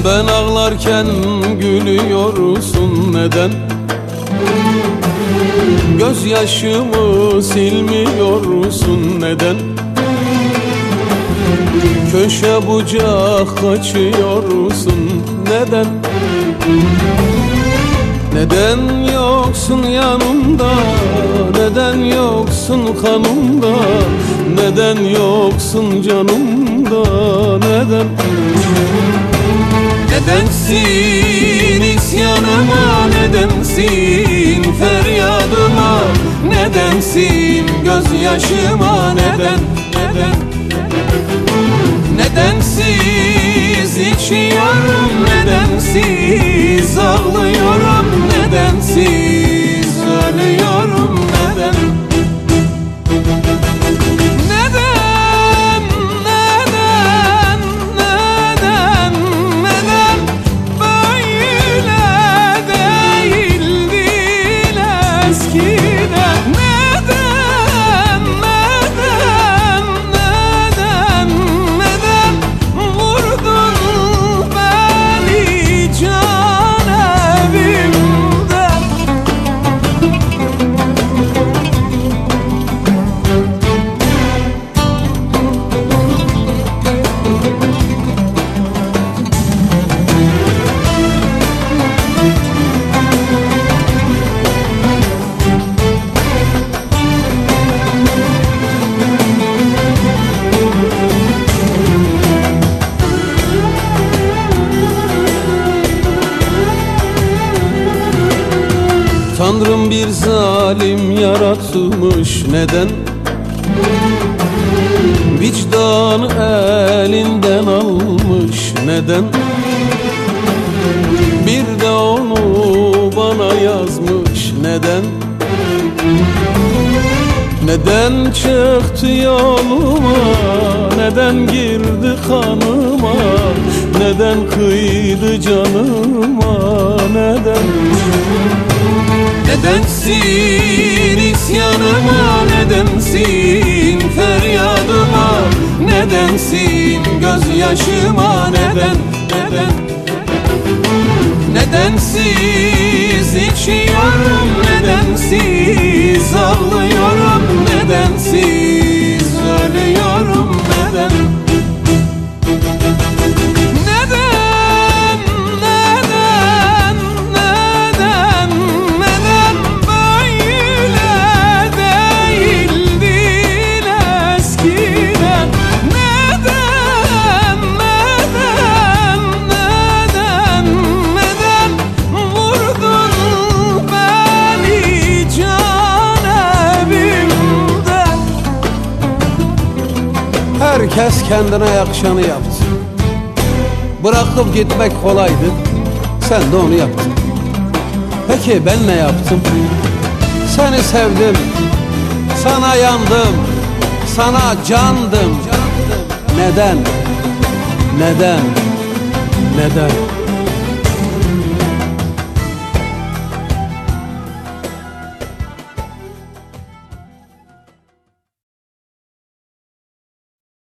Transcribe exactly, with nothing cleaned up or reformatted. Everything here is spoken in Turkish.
Ben ağlarken gülüyorsun neden? Gözyaşımı silmiyorsun neden? Köşe bucak kaçıyorsun neden? Neden yoksun yanımda? Neden yoksun kanımda? Neden yoksun canımda? Neden? Nedensin isyanıma? Nedensin feryadıma? Nedensin gözyaşıma? Neden? Neden? Nedensiz içiyorum? Nedensiz ağlıyorum? Nedensiz ölüyorum? Neden? Tanrım bir zalim yaratmış neden? Vicdanı elinden almış neden? Bir de onu bana yazmış neden? Neden çıktı yoluma? Neden girdi kanıma? Neden kıydı canıma? Neden? Nedensin isyanıma? Nedensin feryadıma? Nedensin gözyaşıma? Neden? Neden? Nedensiz içiyorum? Nedensiz ağlıyorum? Nedensiz ölüyorum? Neden? Herkes kendine yakışanı yaptı. Bırakıp gitmek kolaydı, sen de onu yaptın. Peki ben ne yaptım? Seni sevdim, sana yandım, sana candım. Neden? Neden? Neden?